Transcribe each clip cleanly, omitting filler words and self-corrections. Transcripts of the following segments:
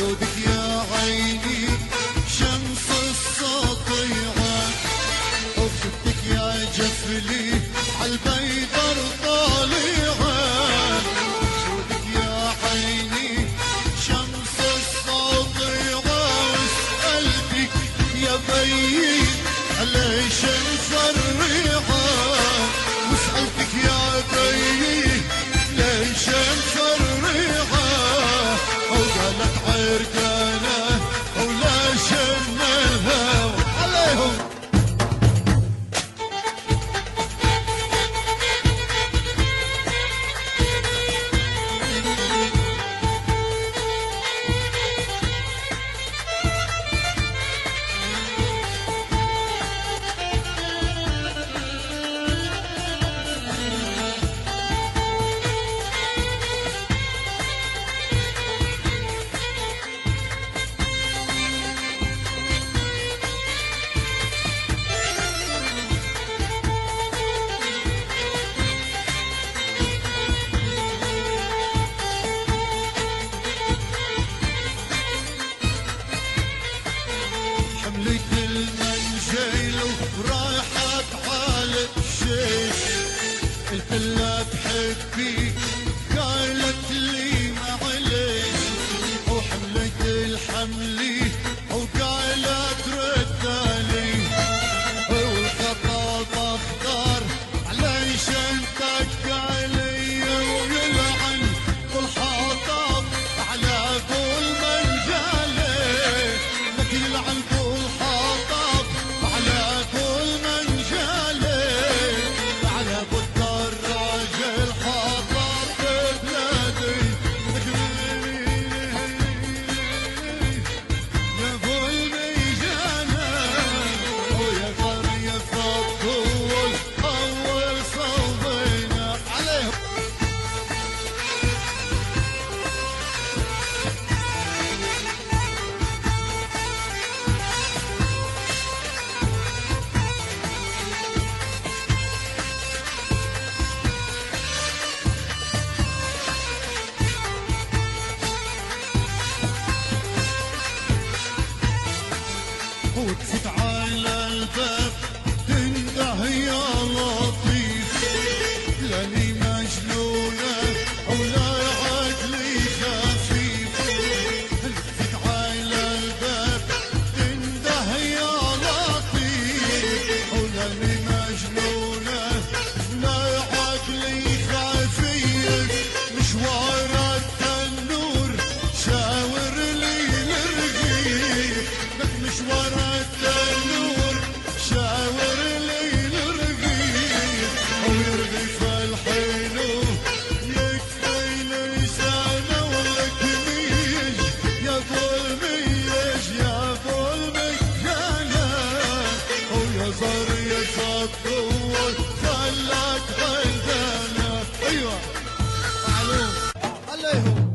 وجودك يا عيني شمس السطيعة، وشفتك يا جفلي عالبيدر طالعة، وجودك يا عيني شمس السطيعة، وسألتك يا بيي ليش مفرحة، وسألتك يا بيي ليش مفرحة، وقالت عرقانة وليش منها عليهم. حملت المنجيل ورايحت على الشيش، قلت لها بحبي قالت لي معليش، وحملت الحملي وقالت ردالي، والخطاب اختار عليش انتك علي، ويلعن كل حطب على كل منجالي، لك يلعن كل حطب على كل منجالي، على بد الراجل حطب ببلادي، يا ابو الميجانة ويا قرية الطول اول صوبنا عليهم. وقفت على الباب تنده يا لطيف، لاني مجنونة ولا عقلي خفيف، وقفت على الباب تنده يا لطيف، ولاني مجنونة ولا عقلي خفيف، مشوار التنور شاور لي الرغيف، لك مشوار التنور شاور لي الرغيف، ويرغف الحلو يكفي لي سنة ولك ميج، يا ابو الميج يا ابو المكانة، ويا زرية الطول خلاك غلبانة. ايوه معلوم عليهم.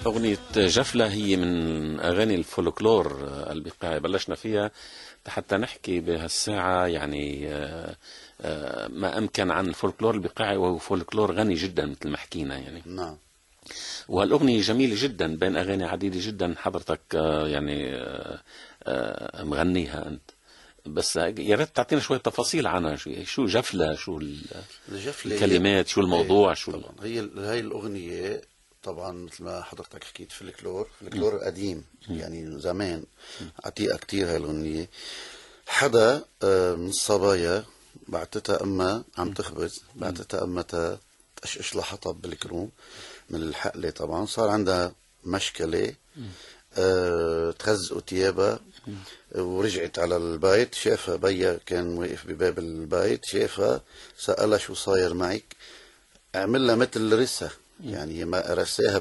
أغنية جفلة هي من أغاني الفولكلور البقاعي، بلشنا فيها حتى نحكي بهالساعة يعني ما أمكن عن الفولكلور البقاعي، وهو فولكلور غني جدا مثل ما حكينا يعني. نعم. وهالأغنية جميلة جدا بين أغاني عديدة جدا حضرتك يعني مغنيها أنت، بس يا ريت تعطينا شوية تفاصيل عنها. شو جفلة، شو الكلمات، شو الموضوع، شو طبعا هي الأغنية طبعا مثل ما حضرتك حكيت فلكلور قديم يعني زمان، عتيقة كتير هاي الأغنية. حدا من الصبايا بعتتها أمها عم تخبز، بعتتها أمها تقشقش لها حطب بالكروم من الحقلة. طبعا صار عندها مشكلة، تخزقوا تيابها ورجعت على البيت. شافها بيا كان واقف بباب البيت، شافها سألها شو صاير معك، عمل لها مثل رسة يعني ما رساها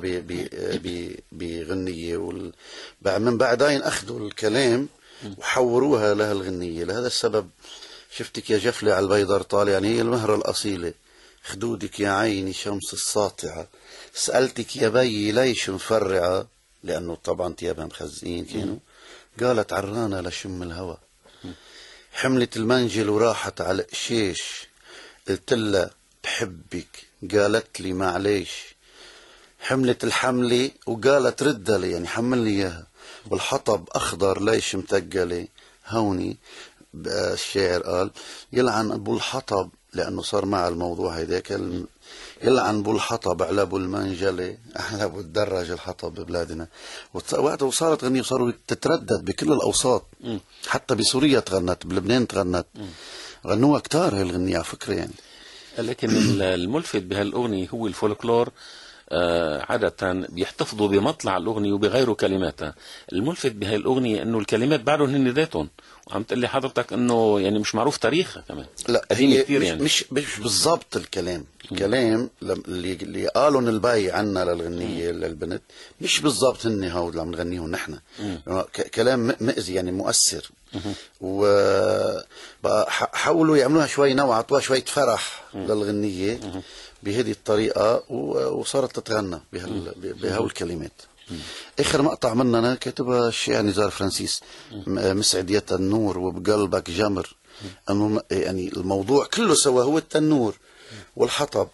بغنية من بعدين أخذوا الكلام وحوروها لها الغنية. لهذا السبب شفتك يا جفلة على البيضر طالع، يعني هي المهرة الأصيلة. خدودك يا عيني شمس الساطعة، سألتك يا بيي ليش مفرعة، لأنه طبعا تيابها مخزقين كانوا. قالت عرانة لشم الهوى، حملت المنجل وراحت على القشيش، قلت لها بحبك قالت لي معليش. حملت الحملة وقالت ردلي، يعني حملني إياها، والحطب أخضر ليش متقلي. هوني الشاعر قال يلعن أبو الحطب، لأنه صار مع الموضوع هيداك، يلعن أبو الحطب على أبو المنجلة، على أبو الدراج الحطب ببلادنا. وقتها وصارت غنية وصاروا تتردد بكل الأوساط، حتى بسوريا تغنت، بلبنان تغنت، غنوها كتار هاي الغنية على فكرة يعني. لكن الملفت بهالأغنية هو الفولكلور عادة بيحتفظوا بمطلع الأغنية وبغيروا كلماتها. الملفت بهاي الأغنية إنه الكلمات بعدهم هن ذاتهم، وعم تقول لي حضرتك إنه يعني مش معروف تاريخها كمان. لا هي كتير مش, يعني. مش بالضبط الكلام. الكلام اللي قالوا الباي عنا للغنية للبنت مش بالضبط هن هود اللي عم نغنيهم نحن. كلام مأذي يعني مؤثر، وحاولوا يعملوها شوي نوع، عطوها شوية فرح للغنية بهذه الطريقة، وصارت تتغنى بهول الكلمات. آخر مقطع مننا كاتبها الشاعر نزار فرانسيس، مسعد يا تنور وبقلبك جمر. أنه يعني الموضوع كله سوا هو التنور والحطب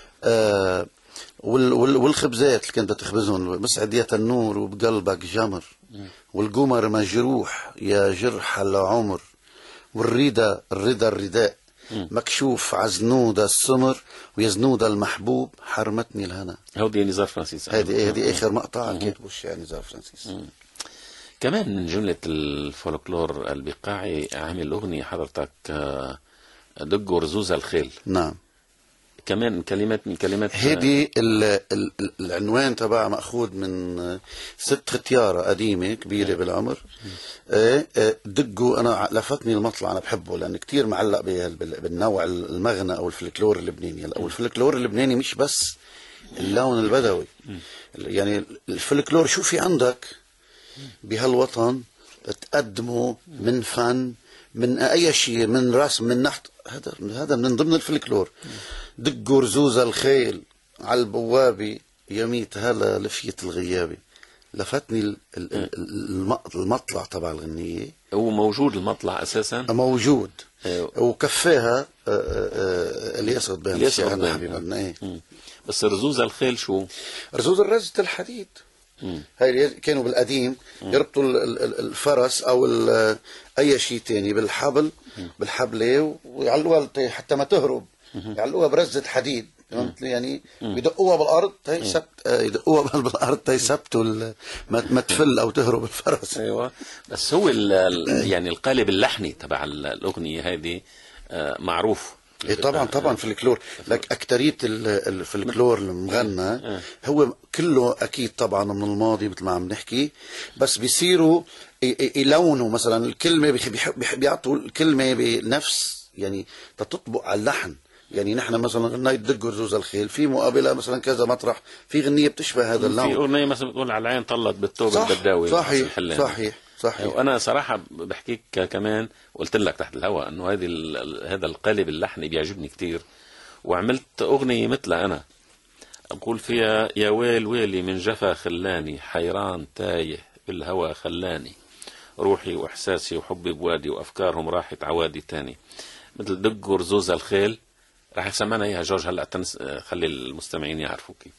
والخبزات اللي كانت تخبزهم. مسعد يا تنور وبقلبك جمر، والقمر مجروح يا جرح العمر، والرضا الرداء مكشوف عزنود السمر، ويزنود المحبوب حرمتني الهنا. هودي نزار فرانسيس. هذه اخر مقطع كاتبه الشاعر نزار فرانسيس. كمان من جملة الفولكلور البقاعي عامل أغنية حضرتك دق ورزوز الخيل. نعم. كمان كلمات من كلمات هذه العنوان تبعها مأخوذ من ست ختيارة قديمة كبيرة بالعمر. دقوا، أنا لفتني المطلع، أنا بحبه لأن كتير معلق بالنوع المغنى أو الفلكلور اللبناني. أو الفلكلور اللبناني مش بس اللون البدوي، يعني الفلكلور شو في عندك بهالوطن تقدمه من فن، من أي شيء، من رسم، من نحت، هذا من ضمن الفلكلور. دقوا رزوز الخيل على البوابة، يميت هلا لفية الغيابة. لفتني المطلع تبع الغنية. هو موجود المطلع أساسا؟ موجود. وكفاها اللي يسقط بين الشيخنا حبيبنا. بس رزوز الخيل شو؟ رزوز الرزة الحديد. هاي كانوا بالقديم يربطوا الفرس او اي شيء تاني بالحبلة ويعلقوها حتى ما تهرب، يعلقوها برزة حديد يعني، يدقوها بالارض يدقوها بالارض تيثبتوا ما تفل او تهرب الفرس. ايوه. بس هو يعني القالب اللحني تبع الاغنية هذه معروف. إيه طبعا فلكلور. لك أكترية الفلكلور المغنى هو كله أكيد طبعا من الماضي مثل ما عم نحكي، بس بيصيروا يلونوا مثلا الكلمة، بيعطوا الكلمة بنفس يعني تطبق على اللحن. يعني نحن مثلا غنيت دق رزوز الخيل، في مقابلة مثلا كذا مطرح في غنية بتشبه هذا اللون. في أغنية مثلا بتقول على العين طلت بالثوب البداوي. صحيح. وأنا صراحة بحكيك كمان، قلت لك تحت الهواء إنه هذا القالب اللحني بيعجبني كتير، وعملت أغنية مثلها أنا. أقول فيها: يا ويل ويلي من جفا خلاني، حيران تايه بالهوى خلاني، روحي وإحساسي وحبي بوادي، وأفكارهم راحت عوادي تاني. مثل دق ورزوز الخيل. راح يسمعنا إياها جورج هلأ خلي المستمعين يعرفوا كيف.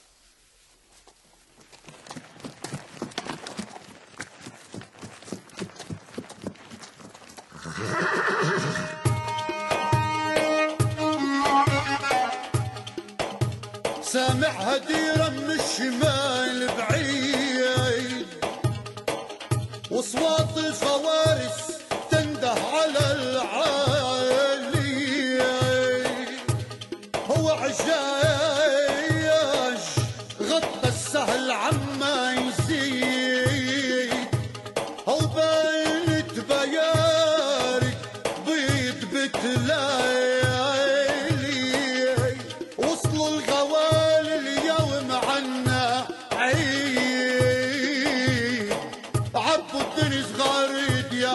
سامعها ديرة من الشمال بعيد، واصوات الفوارس تنده على العالي، هو عجاج غطى السهل عما يزيد، هو بيت بيارك بيت بتلاقي، وصلوا الغوال اليوم عنا عيد، عبوا الدنيا صغاريد يا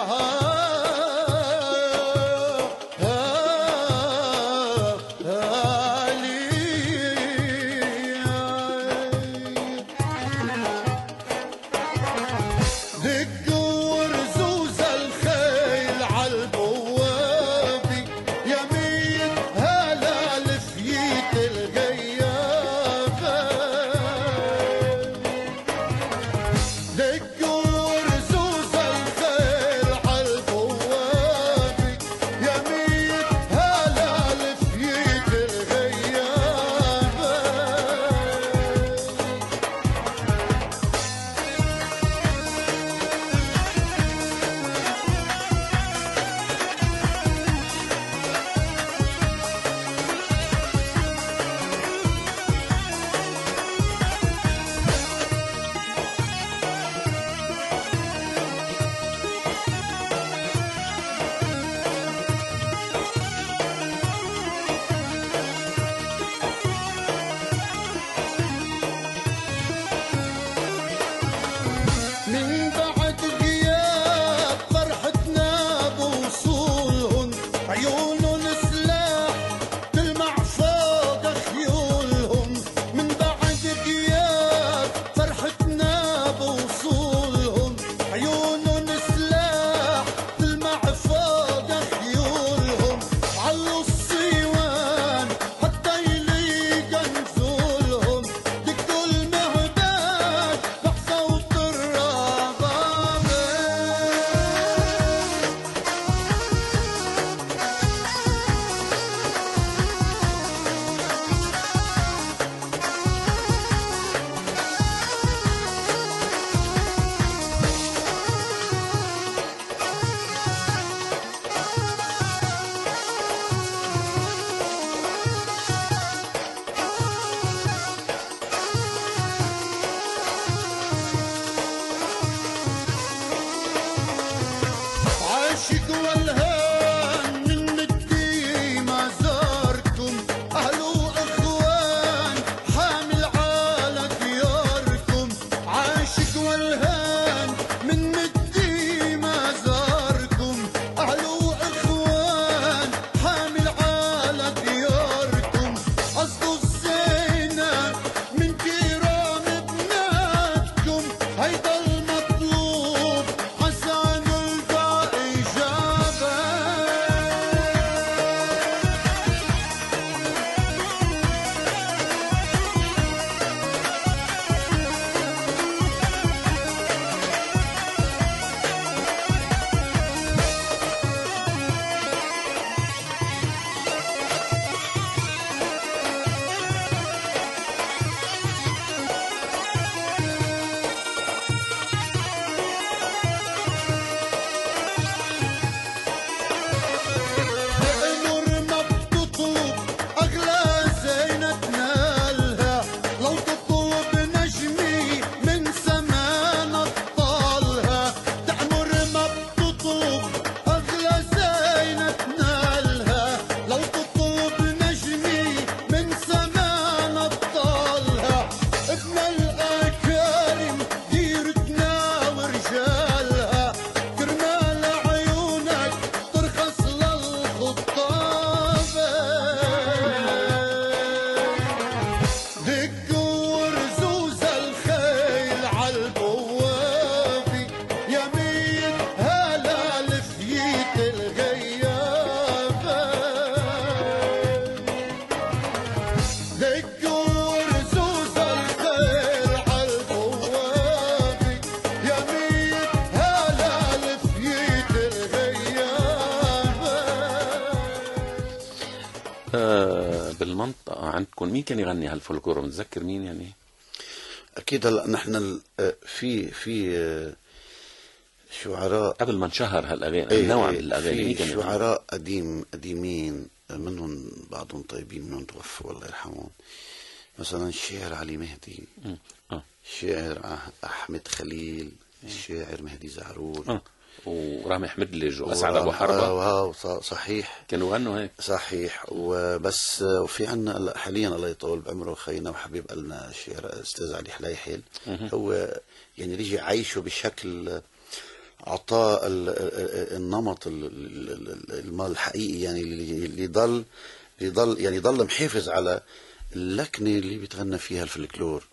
عندكم مين كان يغني هالفولكلور؟ متذكر مين يعني؟ اكيد هلا نحن في شعراء قبل ما انشهر هالاغاني النوع من الاغاني، مين كان في يغني؟ شعراء قديمين، منهم بعضهم طيبين منهم توفوا الله يرحمهم. مثلا الشاعر علي مهدي، الشاعر أحمد خليل، الشاعر مهدي زعرور، ورامي حمدلج وأسعد أبو حربة. صحيح كانوا غنوا هيك. صحيح. وبس وفي عنا حاليا الله يطول بعمره خينا وحبيب قلنا الشاعر أستاذ علي حلايحل. هو يعني رجع عايشه بشكل أعطاه النمط الحقيقي، يعني اللي ضل محافظ على اللكنة اللي بيتغنى فيها الفلكلور.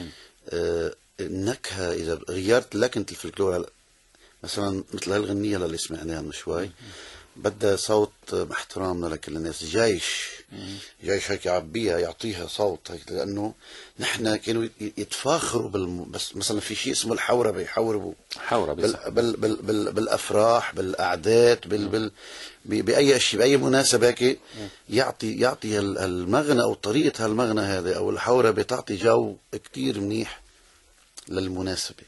النكهة إذا غيرت لكنة الفلكلور، مثلا مثل هالغنية اللي سمعناها من شوي، بدها صوت مع احترامنا لكل الناس، جيش هيك يعبيها يعطيها صوت هيك، لأنه نحن كانوا يتفاخروا بس مثلا في شيء اسمه الحوربة، يحوربوا بالأفراح بالأعداد بأي شيء بأي مناسبة هيك، يعطي المغنى أو طريقة هالمغنى هذا أو الحوربة تعطي جو كتير منيح للمناسبة.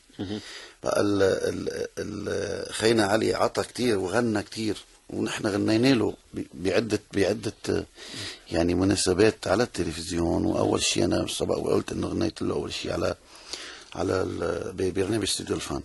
خينا علي عطى كتير وغنى كتير، ونحن غنينا له بعدة يعني مناسبات على التلفزيون. وأول شيء أنا سبق وقلت إنه غنيت له أول شيء على برنامج استوديو الفن.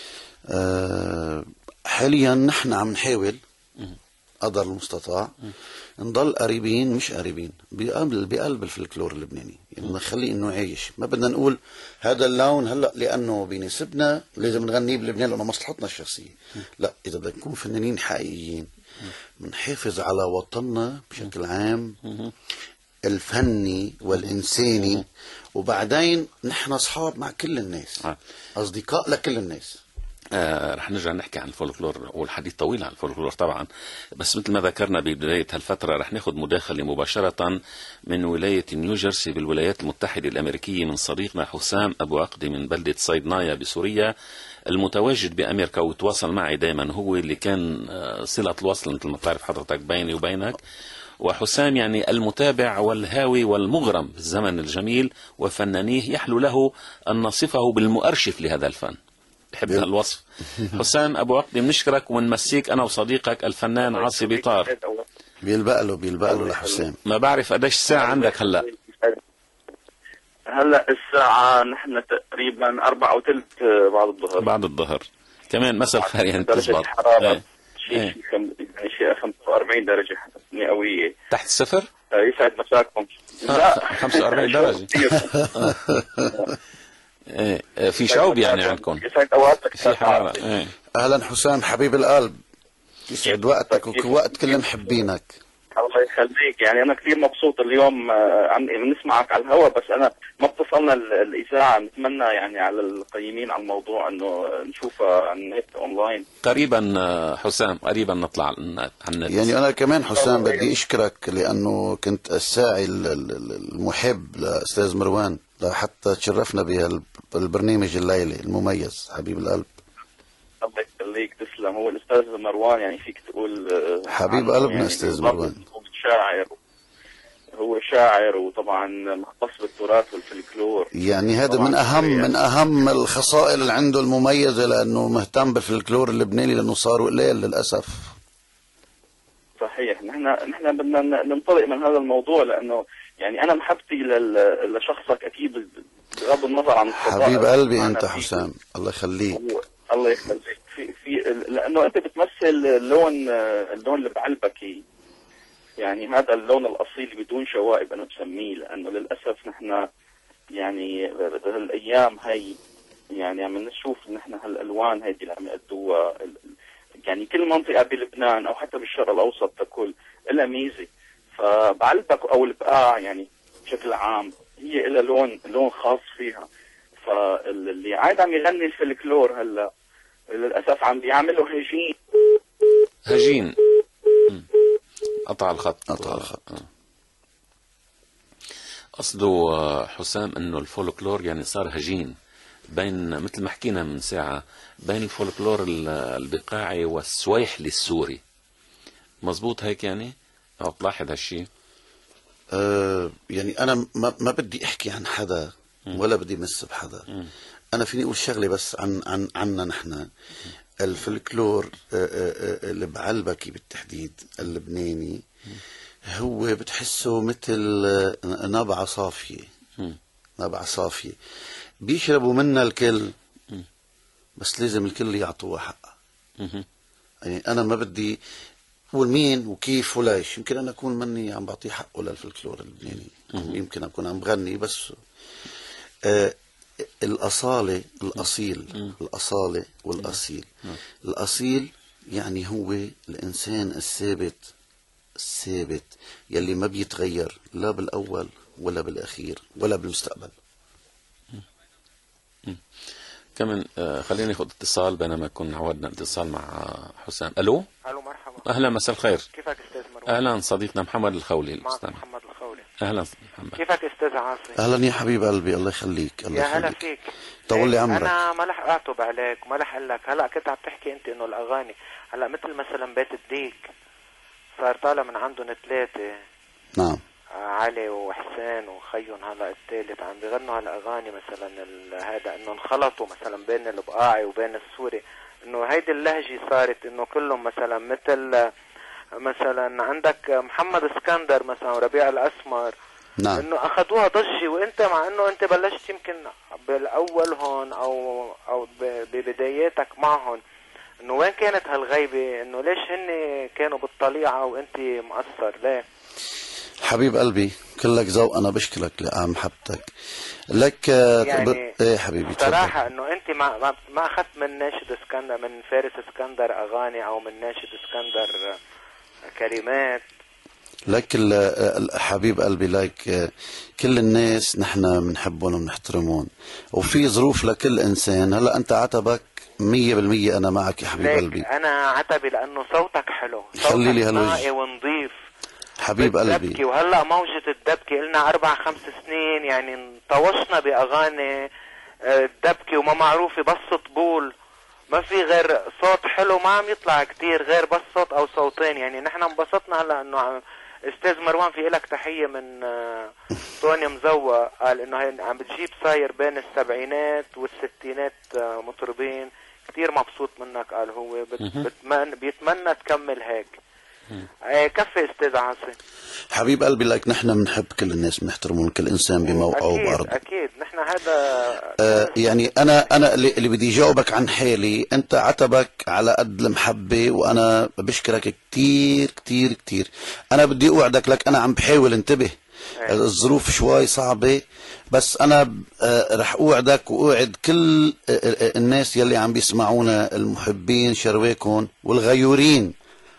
حاليا نحن عم نحاول قدر المستطاع نضل قريبين، مش قريبين بقلب الفلكلور اللبناني، يعني نخليه انه عايش. ما بدنا نقول هذا اللون هلا لانه بيناسبنا لازم نغنيه بلبنان لانه مصلحتنا الشخصيه، لا، اذا بدنا نكون فنانين حقيقيين بنحافظ على وطننا بشكل عام الفني والانساني، وبعدين نحن اصحاب مع كل الناس، اصدقاء لكل الناس. رح نرجع نحكي عن الفولكلور والحديث طويل عن الفولكلور طبعا، بس مثل ما ذكرنا ببداية هالفترة رح ناخذ مداخلة مباشرة من ولاية نيوجيرسي بالولايات المتحدة الأمريكية من صديقنا حسام أبو عقدة من بلدة صيدنايا بسوريا، المتواجد بأمريكا وتواصل معي دائما، هو اللي كان صلة الوصل مثل ما بتعرف حضرتك بيني وبينك. وحسام يعني المتابع والهاوي والمغرم بالزمن الجميل وفنانيه، يحلو له أن نصفه بالمؤرشف لهذا الفن، بحب هالوصف. حسام أبو عقدة بنشكرك ونمسيك أنا وصديقك الفنان عاصي بيطار. بيلبق له لحسام. ما بعرف قديش الساعة عندك هلأ؟ هلأ الساعة نحن تقريبا 4:03 بعد الظهر. كمان مساء الخير يعني تزبط. شيء 45 درجة مئوية تحت الصفر؟ يسعد مساكم. لا 45 درجة. في شوب يعني عندكم، في حرارة. أهلا حسام حبيب القلب، يسعد وقتك ووقت كل محبينك. الله يخليك، يعني أنا كثير مبسوط اليوم عم نسمعك على الهواء، بس أنا ما اتصلنا الإذاعة. نتمنى يعني على القيمين على الموضوع أنه نشوفها على النت أونلاين قريبا. حسام قريبا نطلع على النت. يعني أنا كمان حسام بدي أشكرك لأنه كنت الساعي المحب لأستاذ مروان، حتى تشرفنا بالبرنامج الليلي المميز. حبيب القلب الله يخليك، تسلم. هو الأستاذ مروان يعني فيك تقول حبيب قلبنا يعني أستاذ مروان. هو شاعر وطبعا مختص بالتراث والفلكلور، يعني هذا من أهم الخصائل اللي عنده المميزة، لأنه مهتم بالفلكلور اللبناني، لأنه صاروا قليل للأسف. صحيح. نحن بدنا ننطلق من هذا الموضوع، لأنه يعني أنا محبتي لشخصك أكيد بغض النظر عن الفضاء. حبيب قلبي أنت حسام، الله يخليك. الله يخليك. لأنه أنت بتمثل اللون اللي بقلبك، يعني هذا اللون الأصيل بدون شوائب أنا بسميه، لأنه للأسف نحن يعني هالأيام هاي يعني عم نشوف نحن هالألوان هاي اللي عم يأدوها، يعني كل منطقة بلبنان أو حتى بالشرق الأوسط ككل لها ميزة، فبعلبك أو البقاع يعني بشكل عام هي لها لون خاص فيها. فاللي عاد عم يغني الفلكلور هلا للأسف عم بيعملوا هجين. قطع الخط. قصده حسام انه الفولكلور يعني صار هجين بين، مثل ما حكينا من ساعة، بين الفولكلور البقاعي والسويحلي السوري. مزبوط هيك يعني؟ او تلاحظ هالشي؟ يعني أنا ما بدي أحكي عن حدا ولا بدي مس بحدا. أنا فيني أقول شغلة بس عنا نحن. الفلكلور اللي بعلبكي بالتحديد اللبناني هو بتحسه مثل نبعة صافية. نبعة صافية بيشربوا منها الكل، بس لازم الكل يعطوها حقها. يعني أنا ما بدي أقول مين وكيف وليش. يمكن أنا أكون مني عم بعطيه حقه للفلكلور اللبناني، يمكن أكون عم بغني بس. الأصالة، الأصيل، الأصالة والأصيل. الأصيل يعني هو الإنسان الثابت يلي ما بيتغير لا بالأول ولا بالأخير ولا بالمستقبل. كمان خليني ناخذ اتصال بينما كنا عودنا اتصال مع حسام. الو مرحبا. اهلا، مساء الخير. كيفك استاذ مروان؟ اهلا صديقنا محمد الخولي. معك محمد الخولي. اهلا محمد. كيفك استاذ عاصي؟ اهلا يا حبيب قلبي، الله يخليك. الله يا يخليك. هلا فيك. طول لي عمرك. انا ما لح اعتب عليك وما لح اقول لك. هلا كنت عم تحكي انت انه الاغاني هلا مثل مثلا بيت الديك صار طالع من عندهم 3، نعم، علي وحسين وخيهم هلا الثالث عم بيغنوا هالاغاني مثلا هذا انه انخلطوا مثلا بين البقاعي وبين السوري، انه هيدي اللهجه صارت انه كلهم مثلا مثلا عندك محمد اسكندر مثلا وربيع الاسمر. نعم، انه اخذوها ضجه، وانت مع انه انت بلشت يمكن بالاول هون او ببداياتك معهم، انه وين كانت هالغيبه؟ انه ليش هن كانوا بالطليعه وانت مقصر ليه؟ حبيب قلبي كلك ذوق، انا بشكرك لمحبتك لك. يعني ايه حبيبي صراحه انه انت ما اخذت من ناشد اسكندر، من فارس اسكندر اغاني او من ناشد اسكندر كلمات. لك حبيب قلبي، لك كل الناس نحن بنحبهم وبنحترمهم، وفي ظروف لكل انسان. هلا انت عتبك 100%، انا معك يا حبيب قلبي. انا عتبي لانه صوتك حلو، خلي لي صوتك نقي هالوجه ونظيف حبيب قلبي. وهلا موجة الدبكة لنا 4-5 سنين، يعني انطوشنا باغاني الدبكة وما معروفة بس طبول، ما في غير صوت حلو ما عم يطلع كتير غير بس صوت او صوتين. يعني نحن انبسطنا هلا انه استاذ مروان في لك تحية من طوني مزوق، قال انه هي عم بتجيب صاير بين السبعينات والستينات مطربين، كتير مبسوط منك. قال هو بيتمنى تكمل هيك. كفي استاذ عاصي. حبيب قلبي، لك نحن بنحب كل الناس، بنحترمهم كل انسان بموقعه وبارضه. اكيد نحن هذا يعني انا اللي بدي جاوبك عن حالي. انت عتبك على قد المحبه، وانا بشكرك كتير كتير كتير. انا بدي اوعدك، لك انا عم بحاول انتبه، الظروف شوي صعبه، بس انا رح اوعدك واوعد كل الناس يلي عم بيسمعونا، المحبين شرواكم والغيورين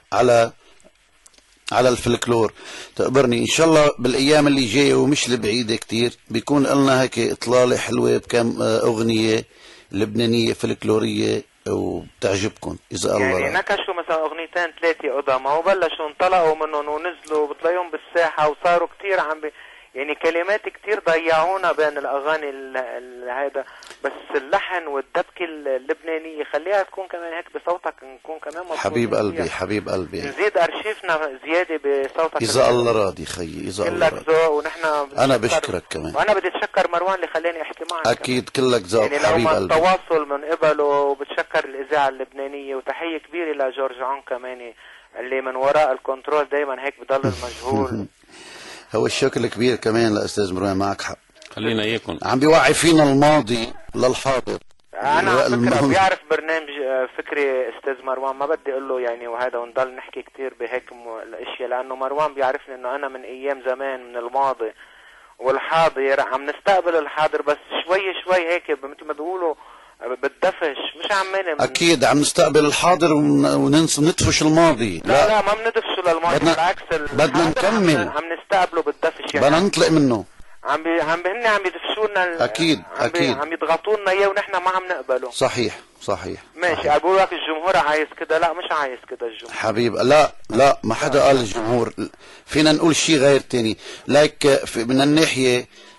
على الفلكلور. تقبرني ان شاء الله بالايام اللي جايه ومش البعيده كتير بيكون لنا هيك اطلاله حلوه بكم اغنيه لبنانيه فلكلوريه وبتعجبكم اذا الله يعني نكشوا مثلا اغنيتين 3 قدما وبلشوا انطلقوا منهم ونزلوا بتلاقيهم بالساحه وصاروا كتير يعني كلمات كتير ضيعونا بين الاغاني هذا، بس اللحن والدبكه اللبنانيه خليها تكون كمان هيك بصوتك، نكون كمان مبسوطين. حبيب قلبي حبيب قلبي، نزيد ارشيفنا زياده بصوتك اذا الله راضي خيي، اذا الله راضي. كلك ذوق، ونحن انا بشكرك كمان، وانا بدي اتشكر مروان اللي خلاني احكي معك. اكيد كلك ذوق يعني حبيب قلبي. التواصل من قبله، وبتشكر الاذاعه اللبنانيه، وتحيه كبيره لجورج عون كمان اللي من وراء الكنترول دايما هيك بضل المجهول. هو الشكر الكبير كمان لاستاذ مروان، معك حق. خلينا اياكم عم بيوعي فينا الماضي للحاضر. انا على فكره بيعرف برنامج فكري استاذ مروان، ما بدي اقول له يعني وهذا ونضل نحكي كتير بهيك الاشياء، لانه مروان بيعرفني انه انا من ايام زمان من الماضي والحاضر عم نستقبل الحاضر، بس شوي شوي هيك مثل ما بيقولوا بتدفش، مش عمالين اكيد عم نستقبل الحاضر وندفش الماضي. لا ما بندفشه للماضي، بالعكس بدنا نكمل، عم نستقبله بالدفش. يعني بدنا نطلق منه. هن عم يدفشوا لنا اكيد اكيد، عم يضغطوا لنا اياه ونحن ما عم نقبله. صحيح صحيح ماشي. اقول لك الجمهور عايز كده، لا مش عايز كده الجمهور حبيب. لا ما حدا قال الجمهور، فينا نقول شيء غير تاني. لايك من الناحية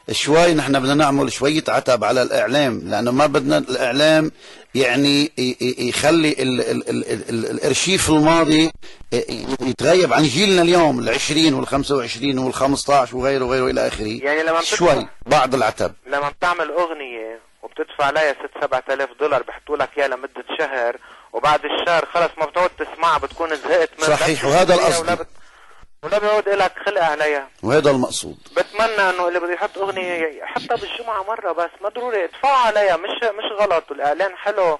شوي نحن بدنا نعمل شوية عتب على الإعلام، لأنه ما بدنا الإعلام يعني يخلي الارشيف الماضي يتغيب عن جيلنا اليوم، ال20 وال25 وال15 وغيره وغيره إلى آخره. يعني لما شوي بعض العتب. لما بتعمل أغنية وبتدفع عليها 6-7 آلاف دولار بيحطوا لك إياها لمدة شهر، وبعد الشهر خلص ما بتقعد تسمعها، بتكون زهقت منها. صحيح، وهذا القصد، ولا بيعود لك خلق عليها، وهذا المقصود. بتمنى انه اللي بده يحط اغنيه حتى بالجمعه مره بس، ما ضروري ادفعوا عليها، مش غلط، والاعلان حلو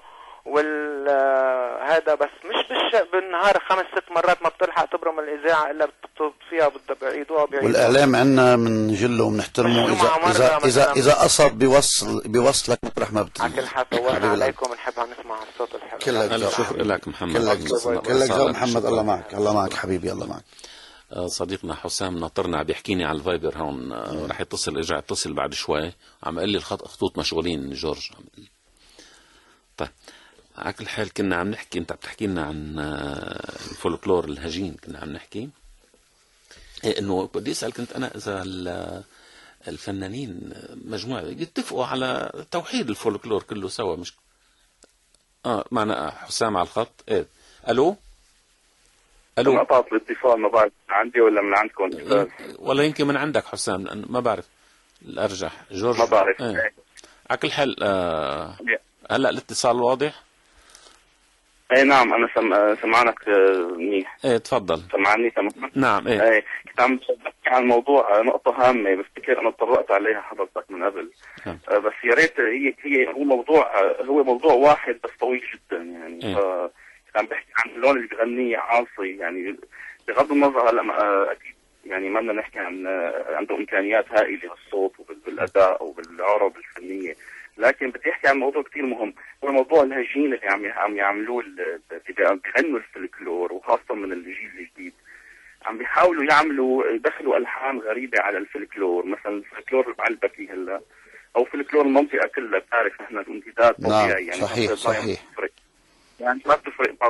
هذا، بس مش بالنهار 5-6 مرات ما بتلحق تبرم الاذاعه الا فيها بيعيدوها. والاعلام عندنا بنجله وبنحترمه اذا قصد بيوصلك مطرح ما بتريد. على كل حال طولنا عليكم، بنحب نسمع الصوت الحلو. كلك شكرا لك محمد. كلك محمد. الله معك، الله معك حبيبي، الله معك. صديقنا حسام ناطرنا بيحكيني على الفايبر هون، رح يتصل، ارجع اتصل بعد شوي، عم قال لي خطوط مشغولين جورج. طيب على كل حال كنا عم نحكي، انت بتحكي لنا عن الفولكلور الهجين، كنا عم نحكي انه بدي اسالك انت، انا اذا الفنانين مجموعه يتفقوا على توحيد الفولكلور كله سوا، مش معنا حسام على الخط. ايه الو أنا قطعت الاتصال، ما بعرف عندي ولا من عندكم. ولا يمكن من عندك حسام، ما بعرف الأرجح. جورج ما بعرف. على كل حال هلا الاتصال واضح؟ اي نعم، انا سمعانك منيح. ايه تفضل. سمعني تمام؟ نعم. ايه كنت عم بحكي عن موضوع، نقطة هامة بفتكر انا اتطرقت عليها حضرتك من قبل. بس يا ريت هو موضوع واحد بس طويل جدا يعني. كنت عم بحكي عن اللون اللي بغنيه عاصي، يعني بغض النظر هلا اكيد يعني ما بدنا نحكي عن عنده امكانيات هائلة بالصوت وبالاداء وبالعرب الفنية، لكن بدي احكي عن موضوع كثير مهم، هو موضوع الهجين اللي عم يعملوه اللي بيغنوا الفلكلور، وخاصة من الجيل الجديد عم بيحاولوا يدخلوا الحان غريبة على الفلكلور، مثلا الفلكلور البعلبكي هلا، او فلكلور المنطقة كلها، بتعرف احنا الامتداد طبيعي. نعم. يعني صحيح يعني ما بتفرق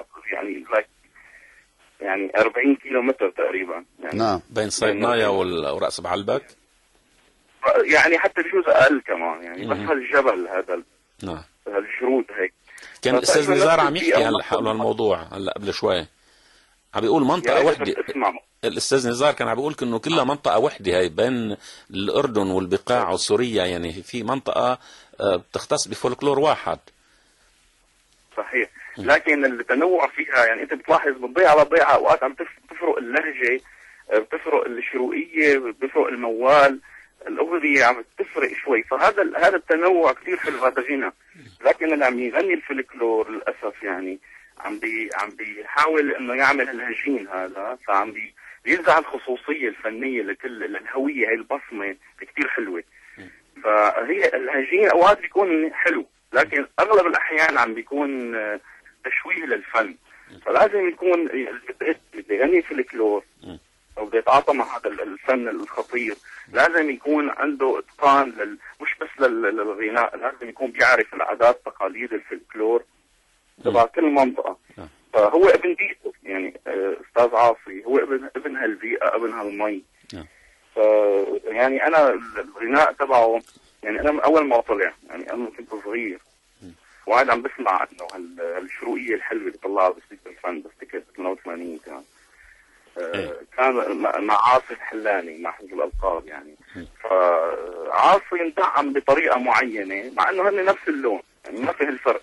يعني 40 كيلومتر تقريبا يعني. نعم. بين صيدنايا ورأس بعلبك يعني حتى بجوز اقل كمان يعني. بس هالجبل هذا، نعم، هالشروط هيك. كان الاستاذ نزار عم يحكي هلا حول الموضوع هلا قبل شوي، عم بيقول منطقه وحده. الاستاذ نزار كان عم بيقول انه كلها منطقه وحده، هي بين الاردن والبقاع وسوريا، يعني في منطقه بتختص بفولكلور واحد. صحيح، لكن التنوع فيها يعني انت بتلاحظ من ضيعه على ضيعه اوقات عم تفرق اللهجه، بتفرق الشروقيه، بتفرق الموال، الاغنيه عم تفرق شوي. فهذا التنوع كثير حلو، هذا غنى. لكن اللي عم يغني الفلكلور للاسف يعني عم بيحاول انه يعمل الهجين هذا، فعم بينزع الخصوصيه الفنيه لكل الهويه، هي البصمه كثير حلوه. فهي الهجين اوقات بيكون حلو، لكن اغلب الاحيان عم بيكون تشويه للفن. فلازم يكون اللي بده يغني فلكلور او بده يتعاطى مع هذا الفن الخطير، لازم يكون عنده اتقان مش بس للغناء، لازم يكون بيعرف العادات تقاليد الفلكلور تبع كل منطقه. فهو ابن بيئته يعني. استاذ عاصي هو ابن هالبيئه، ابن هالمي. يعني انا الغناء تبعه يعني انا اول ما طلع يعني انا كنت صغير وقاعد عم بسمع انه هالشروقيه الحلوه اللي طلعها بسيط الفن، بفتكر 88 كان مع عاصي الحلاني مع حفظ الالقاب يعني. فعاصي اندعم بطريقه معينه مع انه هن نفس اللون يعني ما في هالفرق.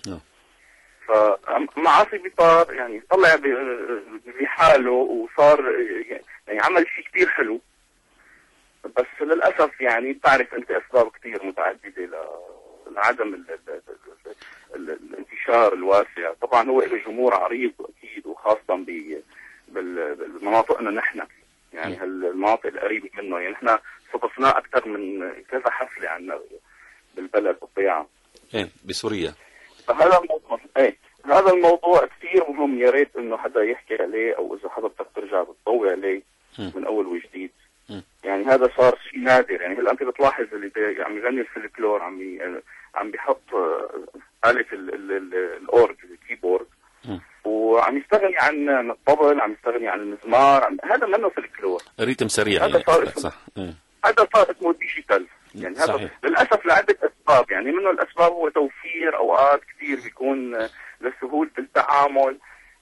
فمع عاصي بيطار يعني طلع بحاله وصار يعني عمل شيء كثير حلو، بس للاسف يعني بتعرف انت اسباب كثير متعدده لعدم الانتشار الواسع. طبعا هو له جمهور عريض اكيد، وخاصه بمناطقنا نحن يعني هالمناطق القريبه منه، يعني نحن صادفناه اكثر من كذا حفله عندنا بالبلد بالضيعه بسوريا. فهذا الموضوع هذا الموضوع كثير مهم، يا ريت انه حدا يحكي عليه، او اذا حضرتك ترجع بتضوي عليه من اول وجديد. يعني هذا صار شيء نادر. يعني هلا انت بتلاحظ اللي عم يغني الفلكلور عم بيحط آلة الأورج الكيبورد، وعم يستغني عن الطبل، عم يستغني عن المزمار، هذا منه فلكلور، ريتم سريع هذا يعني. صار صح. هذا صار اسمه ديجيتال يعني هذا صحيح. للاسف لعده اسباب، يعني منه الاسباب هو توفير اوقات كثير بيكون لسهوله التعامل،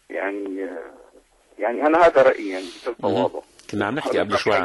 يعني انا هذا رايي يعني بكل تواضع. كنا عم نحكي قبل شوي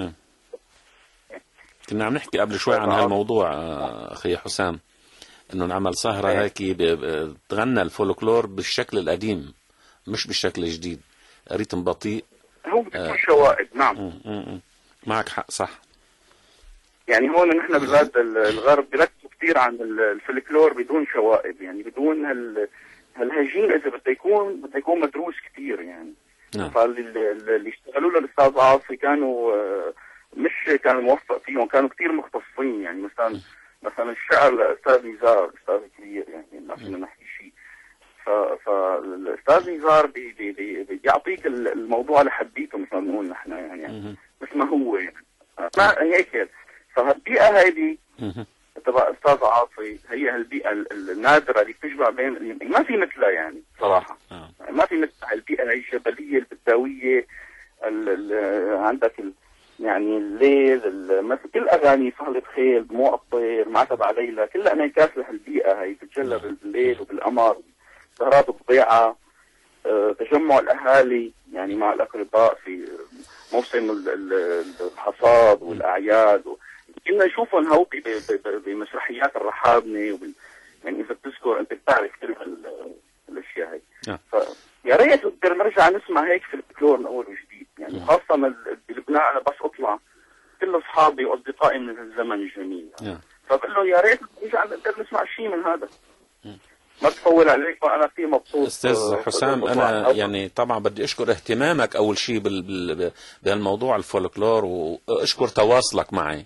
كنا عم نحكي قبل شوي عن هالموضوع اخي حسام، انه نعمل سهرة هيك تغنى الفولكلور بالشكل القديم مش بالشكل الجديد، ريتم بطيء. هو بيكون شوائب. نعم. معك حق، صح. يعني هون نحن بلاد الغرب بيركزوا كثير عن الفولكلور بدون شوائب، يعني بدون هالهجين، اذا بده يكون مدروس كثير يعني. نعم. فاللي اشتغلوا له الاستاذ عاصي كانوا مش كانوا موفق فيهم، كانوا كثير مختصين. يعني مثلا الشعر الاستاذ نزار استاذ كبير، يعني ما فينا نحكي شيء. فالاستاذ نزار بيعطيك الموضوع لحديته مثل ما بنقول نحن، يعني مثل ما هو يعني ما هيك. فهالبيئه هيدي تبع استاذ عاصي هي هالبيئه النادره اللي بتجمع بين، ما في مثلها يعني صراحه. ما في مثلها البيئه هي الجبليه البداويه، عندك يعني الليل، كل اغاني صهلة خيل، دموع الطير، مع تبع ليلى، كلها انعكاس لهالبيئه هي، بتتجلى بالليل وبالقمر، سهرات الضيعه، تجمع الاهالي يعني مع الاقرباء في موسم الحصاد والاعياد. كنا نشوفهم هو بمسرحيات الرحابنه يعني اذا بتذكر انت بتعرف كل الاشياء هي. فيا ريت نقدر نرجع نسمع هيك في الفولكلور من اول وجديد، يعني خاصه بلبنان. انا بس اطلع كل اصحابي واصدقائي من الزمن الجميل، فبقول له يا ريت نرجع نقدر نسمع شيء من هذا. ما تطول عليك، وانا كثير مبسوط. استاذ حسام، انا يعني طبعا بدي اشكر اهتمامك اول شيء بهالموضوع الفولكلور، واشكر تواصلك معي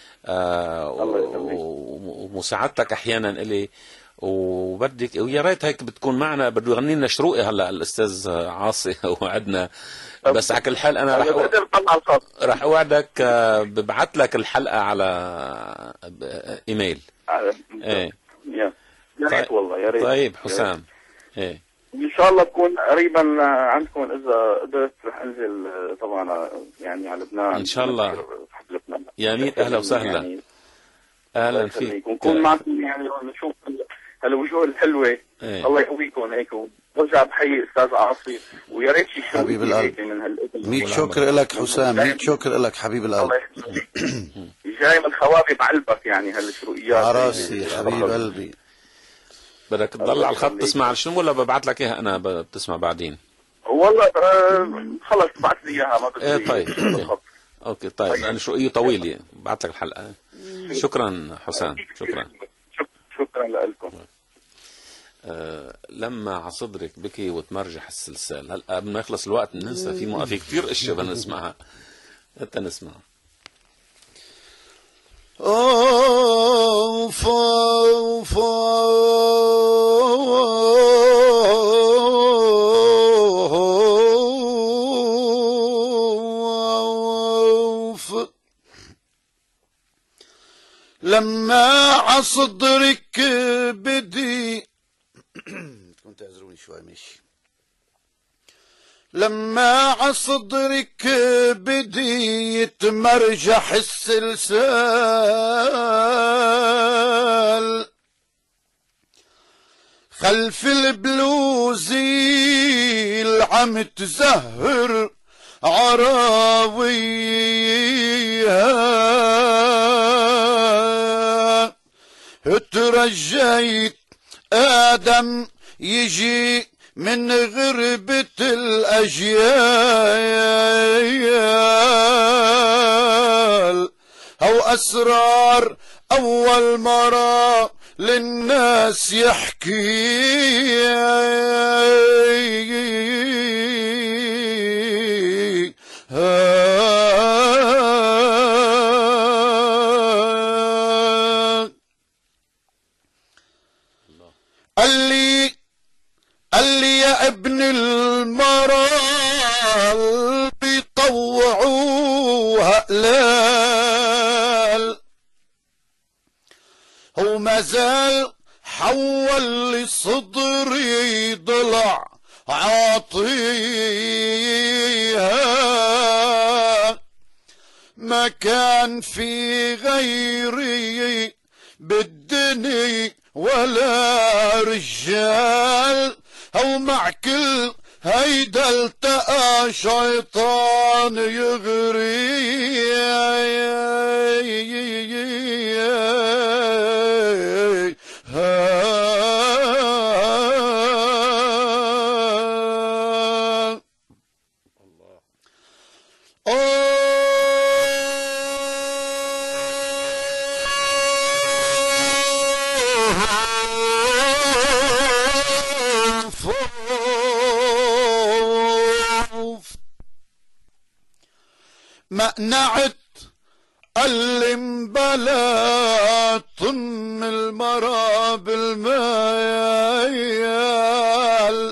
ومساعدتك احيانا الي، وبدك ويا ريت هيك بتكون معنا. بده يغني لنا شروقي هلا الاستاذ عاصي وعدنا. بس على كل حال انا رح اوعدك ببعث لك الحلقه على ايميل. ايه يا ريت والله، يا ريت. طيب حسام، ايه ان شاء الله تكون قريبا عندكم، اذا قدرت رح انزل طبعا يعني على لبنان ان شاء الله. يا ميت اهلا وسهلا. يعني اهلا فيك، ونكون معكم يعني ونشوف هالوجوه الحلوه. الله يقويكم هيك. برجع بحيي استاذ عاصي، ويا ريت شي حبيب القلب من هالقدم. 100 شكر لك حسام، 100 شكر لك حبيب القلب. جاي من خوابي بعلبك يعني هالشروقيات. على راسي حبيب قلبي. بدك تضل على الخط تسمع شنو، ولا ببعث لك اياها انا بتسمع بعدين؟ والله خلص بعث لي اياها، ما بدي. ايه طيب. اوكي طيب، انا شروقي طويله، بعث لك الحلقه. شكرا حسام، شكرا لكم. لما عصدرك بكي وتمرجح السلسال. هلا قبل ما يخلص الوقت ننسى، في كثير اشياء بدنا نسمعها، حتى نسمع. اوف اوف اوف لما عصدرك بدي كنت اعذروني شوي ماشي. لما عصدرك بدي يتمرجح السلسال خلف البلوزي عم تزهر عراويها ترجيت آدم يجي من غربة الأجيال أو أسرار أول مرة للناس يحكي قال لي يا ابن المرال بيطوعوها قلال هو ما زال حول لصدري ضلع عاطيها ما ما كان في غيري بالدنيا ولا رجال، او مع كل هيدا التقى شيطان يغري. مقنعت اللي مبلا طم المرا بالميال،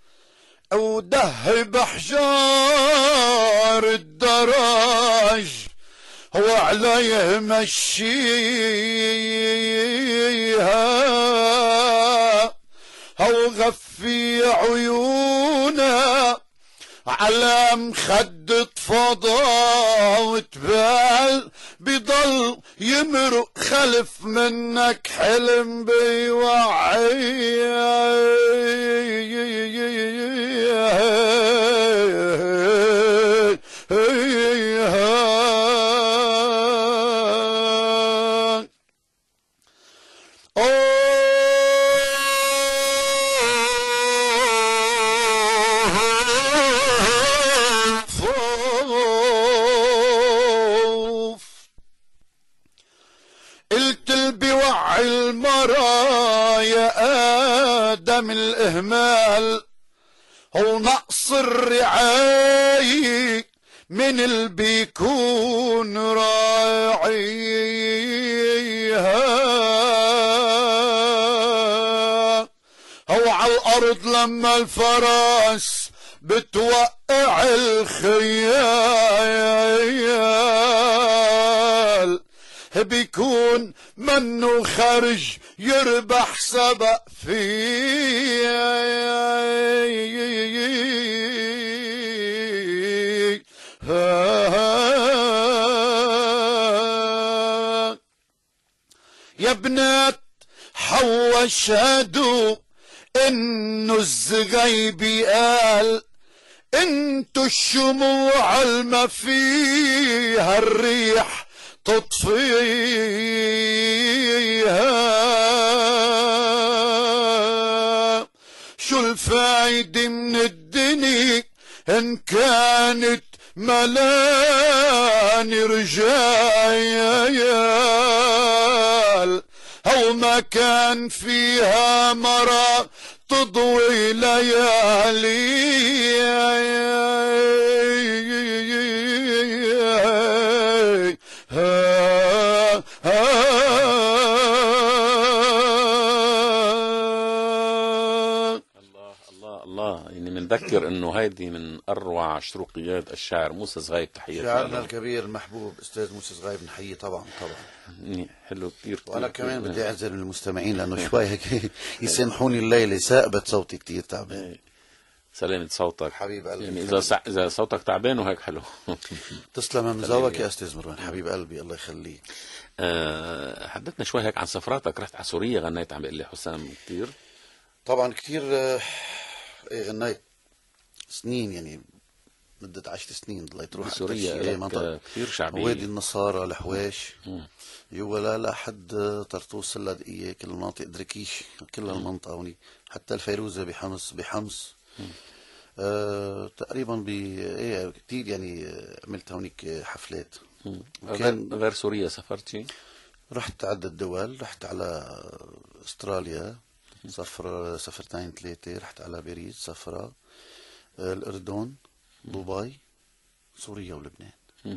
ودهب احجار الدراج هو عليه مشيها، او غفي عيونا على مخدة فضا، وتبال بضل يمرق خلف منك حلم بيوعي. قلت بوعي المرا يا آدم الإهمال، هو نقص الرعاية من اللي بيكون راعيها، هو على الأرض لما الفرس بتوقع الخيال، بيكون منه خرج يربح سبق فيه. يا بنات حوا شهدوا انه الزغيبي قال انتو الشموع الما فيها الريح تطفيها. شو الفايدة من الدنيا ان كانت ملان رجال، او ما كان فيها مرا تضوي ليالي. يعني بنذكر انه هيدي من اروع شروقيات الشعر موسى صغيب. تحياتي شاعرنا الكبير المحبوب استاذ موسى صغيب، نحييه طبعا طبعا. حلو كثير. وانا كمان بدي اعذر من المستمعين لانه شوي هيك يسامحوني، الليله ثاقبت صوتي كثير تعبان. سلامة صوتك حبيب قلبي. يعني اذا صوتك تعبان وهيك حلو. تسلم من ذوقك يا استاذ مروان، حبيب قلبي الله يخليك. حدثنا شوي هيك عن سفراتك. رحت على سوريا غنيت، عم بيقول لي حسام كثير. طبعا كثير. غنيت سنين، يعني مدة 10 سنين ضليت روح سوريا. منطقة كثير شعبية، وادي النصارى، الحواش، جوا لحد طرطوس، اللاذقية، كل المناطق، دركيش، كل المنطقة هوني، حتى الفيروزة بحمص. تقريبا كثير يعني عملت هونيك حفلات. غير سوريا سافرت شيء؟ رحت عدة دول، رحت على استراليا سفرتين ثلاثة، رحت على باريس سفرة، الأردن، دبي، سوريا ولبنان.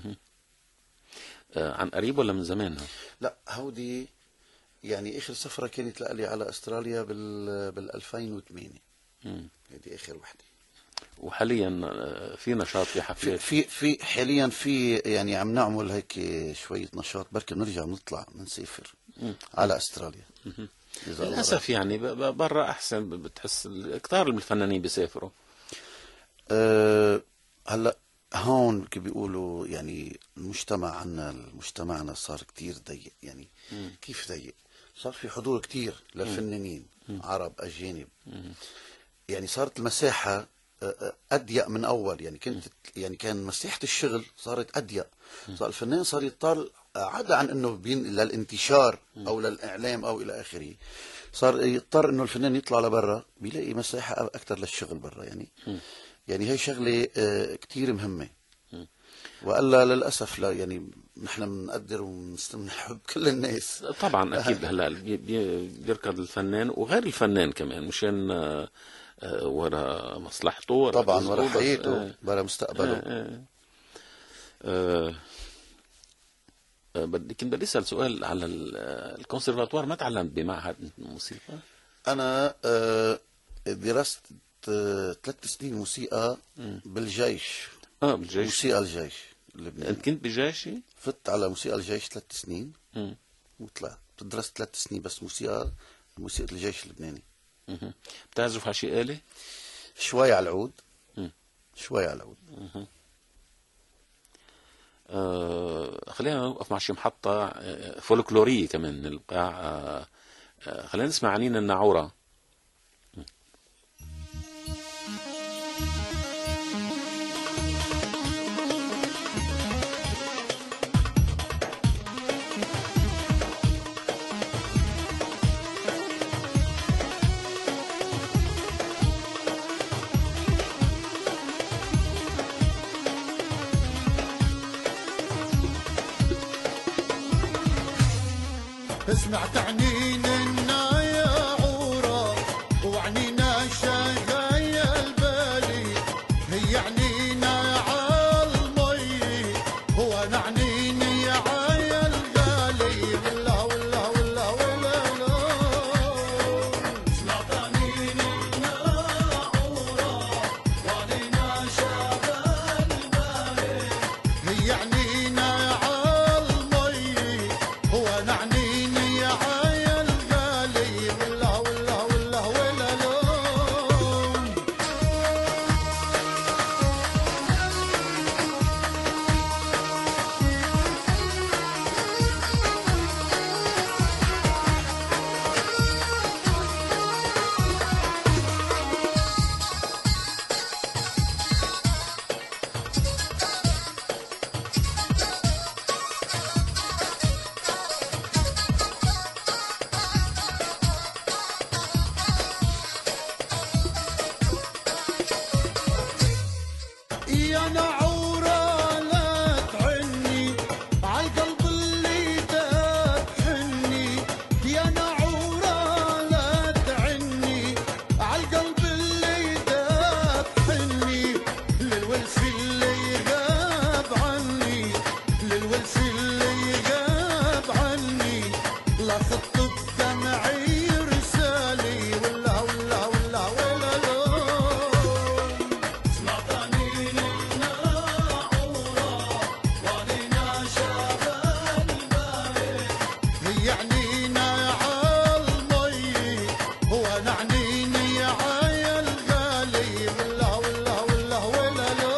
عن قريب ولا من زمان؟ لا هودي يعني آخر سفرة كانت لي على استراليا بال 2008. هذه آخر وحدة. وحاليا في نشاط، في حفلات؟ في حاليا في يعني عم نعمل هيك شوية نشاط، بركي بنرجع بنطلع بنسافر على استراليا. للأسف يعني برا أحسن، بتحس كتار من الفنانين بيسافروا. هلا هون كيف بيقولوا يعني مجتمعنا صار كتير ضيق يعني. كيف ضيق؟ صار في حضور كتير للفنانين عرب أجانب. يعني صارت المساحة أضيق من أول. يعني كان مساحة الشغل صارت أضيق. صار الفنان صار يضطر عدا عن أنه للانتشار أو للإعلام أو إلى آخره، صار يضطر أنه الفنان يطلع لبرا بيلاقي مساحة أكثر للشغل برا يعني. يعني هي شغلة كتير مهمة. وإلا للأسف لا يعني نحن بنقدر ونحب كل الناس طبعا أكيد. هلا بيركض الفنان وغير الفنان كمان مشان ورا مصلحته، ورا طبعا ورا حياته، ورا مستقبله. بدي أسأل سؤال على الكونسرفاتوار. ما تعلمت بمعهد موسيقى؟ أنا درست 3 سنين موسيقى بالجيش. بالجيش. موسيقى الجيش اللبناني. أنت كنت بالجيش؟ فت على موسيقى الجيش 3 سنين وطلعت. درست 3 سنين بس موسيقى الجيش اللبناني. بتعزف على شي آلة؟ شوي على العود. شوي على العود. خلينا نوقف مع شي محطة فولكلورية كمان من القاع. خلينا نسمع عنين الناعورة. اسمع تعنين الناعورة وعنينا شغايل بالي، هي عنينا عالمي هو نعنيني عايل غالي. ولا ولا ولا ولا لا اسمع تعنين الناعورة وعنينا شغايل بالي، هي عنينا عالمي هو نعنيني عايل غالي. ولا ولا ولا ولا لا يا نعورة لا تعني عالقلب اللي تحني، يا نعورة لا تعني عالقلب اللي تحني، للولف اللي غاب عني، للولف اللي غاب عني، لا خط بدمعي رسالي. ولا ولا ولا ولا لا هي عنينا عالمي هو نعنيني عايل غالي. ولا ولا ولا ولا لا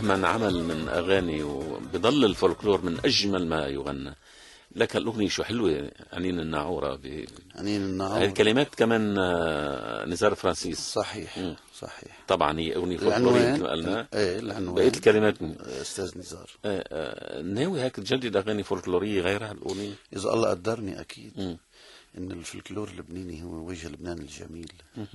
مهما عمل من أغاني وبضل الفولكلور من أجمل ما يغنى. لك الأغنية شو حلوة، عنين الناعورة عنين هاي الناعورة. الكلمات كمان نزار فرانسيس. صحيح صحيح. طبعا هي أغنية فولكلورية مثل ما قلنا. ايه العنوان بقية الكلمات استاذ نزار. ناوي هيك تجدد أغاني فولكلورية غيرها الأغنية؟ اذا الله قدرني اكيد. ان الفلكلور اللبناني هو وجه لبنان الجميل.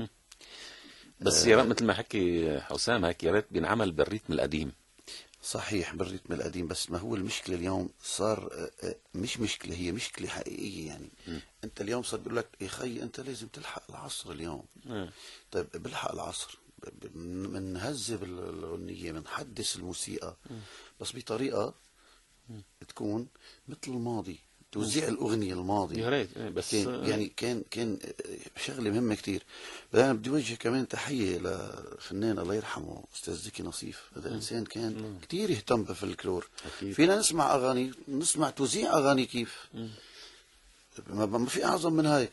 بس يا ريت مثل ما حكي حسام هيك، يا ريت بينعمل بالريتم القديم. صحيح بالريتم القديم، بس ما هو المشكلة اليوم صار مش مشكلة، هي مشكلة حقيقية يعني. انت اليوم صار بيقول لك يا خي انت لازم تلحق العصر اليوم. طيب بلحق العصر، بنهذب الأغنية، بنحدث الموسيقى، بس بطريقة تكون مثل الماضي، توزيع الأغنية الماضي. يا ريت بس كان شغلة مهمة كتير. أنا بدي وجه كمان تحية لفنان الله يرحمه أستاذ زكي نصيف. هذا إنسان كان كتير يهتم بالفلكلور. فينا نسمع أغاني، نسمع توزيع أغاني كيف ما في أعظم من هاي.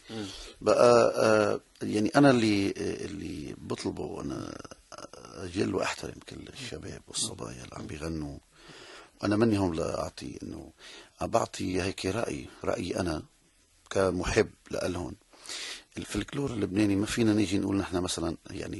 بقى يعني أنا اللي بطلبه، وأنا أجل وأحترم كل الشباب والصبايا اللي عم بيغنوا. أنا مني هم لأعطي إنه بعطي هيك رأيي أنا كمحب لألهن. الفلكلور اللبناني ما فينا نيجي نقول نحن مثلا يعني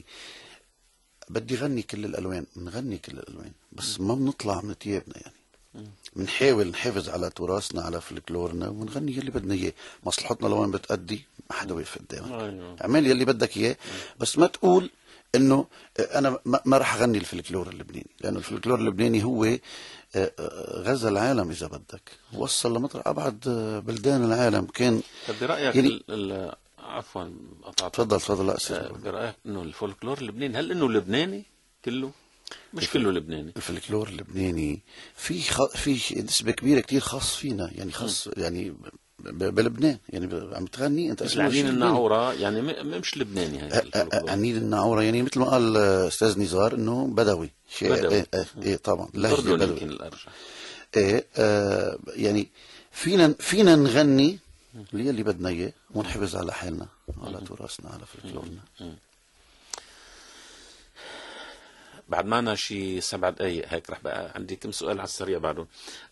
بدي غني كل الألوان، بنغني كل الألوان، بس ما بنطلع من ثيابنا يعني. بنحاول نحافظ على تراثنا، على فلكلورنا، ونغني يلي بدنا اياه. مصلحتنا لوين بتأدي ما حدا بيقف قدامك. اعمل يلي بدك اياه، بس ما تقول انه انا ما راح اغني الفلكلور اللبناني، لانه الفلكلور اللبناني هو غزا العالم اذا بدك، وصل لمطرح ابعد بلدان العالم. كان برأيك يعني عفوا قطعت. تفضل. لا استاذ. برأيك انه الفولكلور اللبناني هل انه لبناني كله؟ مش كله لبناني. الفلكلور اللبناني في نسبة كبيرة كتير خاص فينا، يعني خاص يعني بلبنان، يعني عم تغني انت مثل عنين الناعورة يعني مش لبناني. هاي عنين الناعورة يعني مثل ما قال استاذ نزار انه بدوي شيء. بدوي. ايه طبعا لهجة بدوي. يمكن الارجح. يعني فينا نغني اللي بدنا اياه، ونحافظ على حالنا، على تراثنا، على فلكلورنا. بعد معنا شي 7 دقايق هيك، رح بقى عندي كم سؤال على السريع بعدهم.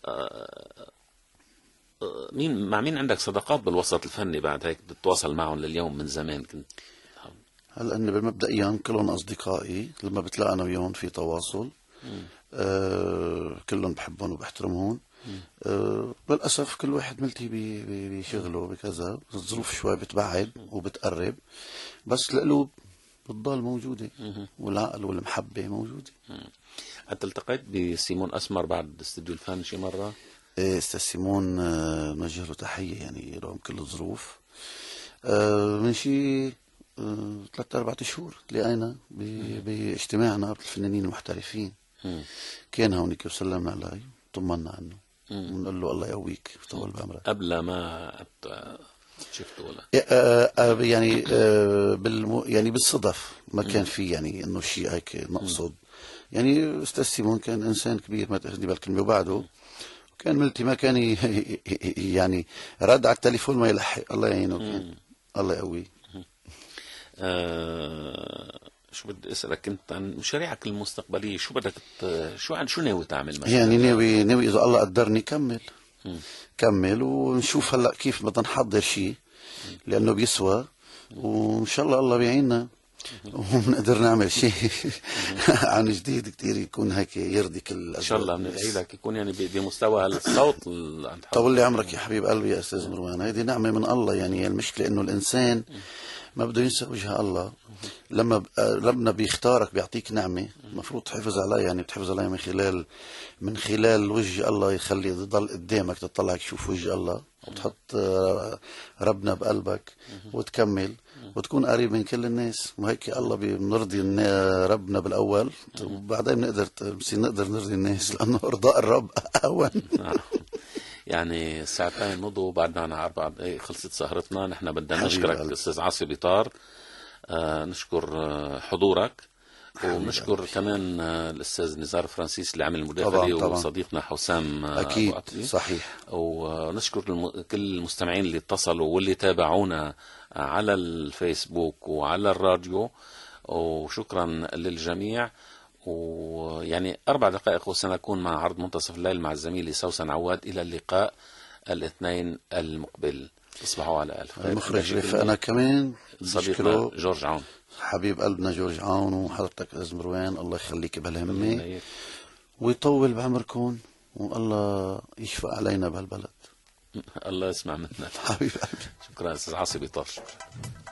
مع مين عندك صداقات بالوسط الفني بعد هيك بتتواصل معهم لليوم من زمان كنت؟ هلا اني مبدئيا كلهم اصدقائي، لما بتلاقى انا وياهم في تواصل. كلهم بحبهم وبحترمهم. للاسف كل واحد ملتهي بشغله بكذا، الظروف شوي بتبعد وبتقرب، بس القلوب بتضل موجودة، والعقل والمحبة موجودة. أنت التقيت بسيمون أسمر بعد استوديو الفن شي مرة؟ إيه استاذ سيمون نوجه له تحية يعني رغم كل الظروف. من شي 3-4 شهور تلاقينا باجتماعنا الفنانين المحترفين. كان هونيك وسلمنا عليه، طمنا عنه، ونقول له الله يقويك طول بعمرك. قبل ما شفته ولا يعني يعني بالصدف ما كان في يعني انه شيء هيك مقصود. يعني استاذ سيمون كان انسان كبير ما تاخذني بالكلمه، وبعده كان ملتي ما كان يعني رد على التليفون ما يلحق. الله يعينه، كان الله يقويه. شو بدي اسالك انت عن مشاريعك المستقبليه؟ شو بدك شو ناوي تعمل مثلا؟ يعني ناوي اذا الله قدرني كمل ونشوف هلا كيف بدنا نحضر شيء، لانه بيسوى، وان شاء الله بيعيننا ونقدر نعمل شيء عن جديد كتير يكون هيك يرضي كل الأزواج. ان شاء الله بندعي لك يكون يعني بمستوى الصوت. طول لي عمرك يا حبيب قلبي يا استاذ مروان، هذه نعمه من الله. يعني المشكله انه الانسان ما بده ينسى وجه الله. لما بيختارك بيعطيك نعمه المفروض تحافظ عليها، يعني بتحافظ عليها من خلال وجه الله، يخلي يضل قدامك تطلعك تشوف وجه الله، وتحط ربنا بقلبك وتكمل وتكون قريب من كل الناس. وهيك الله بنرضي ربنا بالاول، وبعدين نقدر نرضي الناس، لانه ارضاء الرب اهون. يعني ساعتين مضوا بعد معنا 4 دقائق خلصت سهرتنا. نحن بدنا نشكرك استاذ عاصي بيطار، نشكر حضورك، ونشكر كمان الاستاذ نزار فرانسيس اللي عمل المداخله، وصديقنا حسام اكيد صحيح. ونشكر كل المستمعين اللي اتصلوا واللي تابعونا على الفيسبوك وعلى الراديو، وشكرا للجميع. ويعني 4 دقائق وسنكون مع عرض منتصف الليل مع زميلي سوسن عواد. إلى اللقاء الاثنين المقبل، تصبحوا على ألف خير. المخرج رفقنا كمان صديقنا جورج عون، حبيب قلبنا جورج عون، وحضرتك أستاذ مروان الله يخليك بهالهمة ويطول بعمركم، والله يشفق علينا بهالبلد. الله يسمع منا. حبيب قلبي. شكرا أستاذ عاصي بيطار. شكرا.